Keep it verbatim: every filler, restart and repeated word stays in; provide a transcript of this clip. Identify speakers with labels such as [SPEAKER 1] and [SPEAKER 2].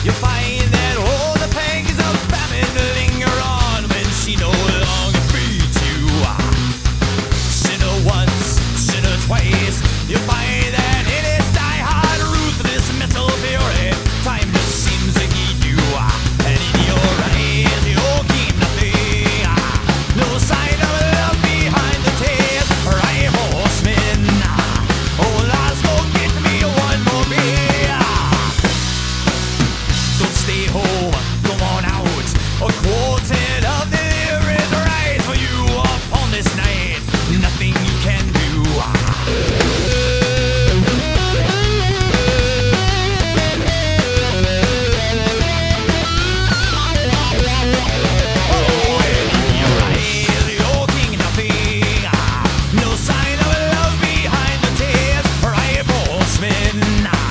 [SPEAKER 1] You find that all the pangs of famine linger on when she no longer feeds you. Sinner once, sinner twice. You find that in its die-hard, ruthless mental fury, time just seems to heed you. And in your eyes, you'll keep nothing. No sign of love behind the tears. Right, horseman. Oh, Lars, go get me one more beer. Don't stay home, go on out. A quartet of deliverance rise for you upon this night. Nothing you can do. Oh, and in your eyes, you're king nothing. No sign of love behind the tears. Right, horseman.